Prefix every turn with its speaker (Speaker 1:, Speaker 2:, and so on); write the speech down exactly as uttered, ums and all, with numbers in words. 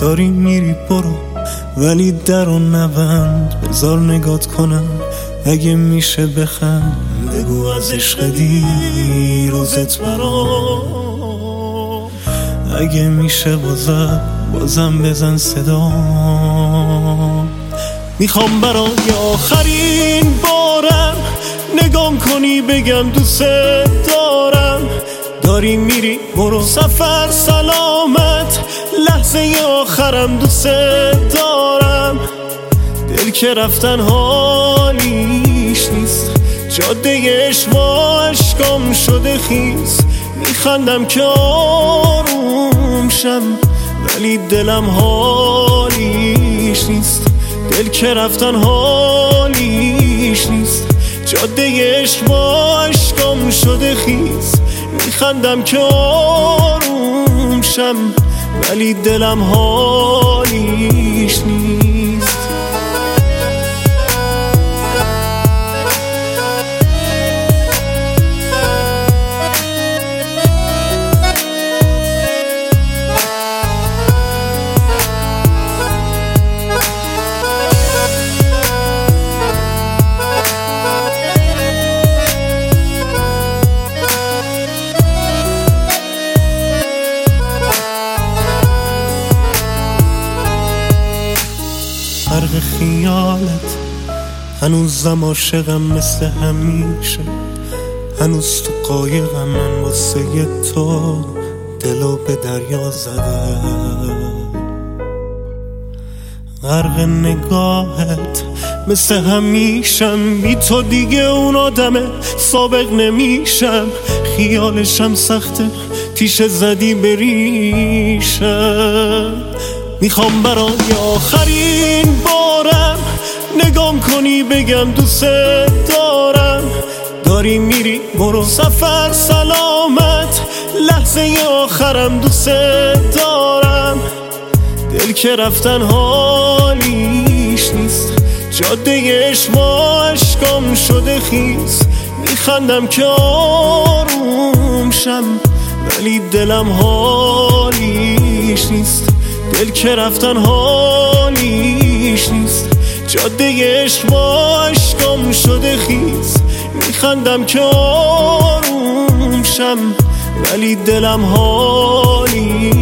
Speaker 1: داری میری برو، ولی در و نبند، بذار نگات کنم اگه میشه بخند. بگو از عشق دیروزت برام، اگه میشه بازم بازم بزن صدا. میخوام برای آخرین بارم نگام کنی بگم دوست دارم. داری میری برو، سفر سلامت، لحظه آخرم دوست دارم. دل که رفتن حالیش نیست، جاده عشق با عشقام شده خیس. میخندم که آروم شم، ولی دلم حالیش نیست. دل که رفتن حالیش نیست، جاده عشق با عشقام شده خیس. میخندم که آروم شم، ولی دلم حالیش نیست. فرق خیالت، هنوزم عاشقم مثل همیشه. هنوز تو قایقم، من واسه تو دلو به دریا زده. غرق نگاهت مثل همیشم، بی تو دیگه اون آدمه سابق نمیشم. خیالشم سخته، تیشه زدی بریشم. میخوام برای آخرین بارم نگام کنی بگم دوست دارم. داری میری برو، سفر سلامت، لحظه آخرم دوست دارم. دل که رفتن حالیش نیست، جاده عشق با عشقام شده خیس. میخندم که آروم شم، ولی دلم حالیش نیست. دل که رفتن حالیش نیست، جاده عشق با عشقام شده خیس. میخندم که آروم شم، ولی دلم حالیش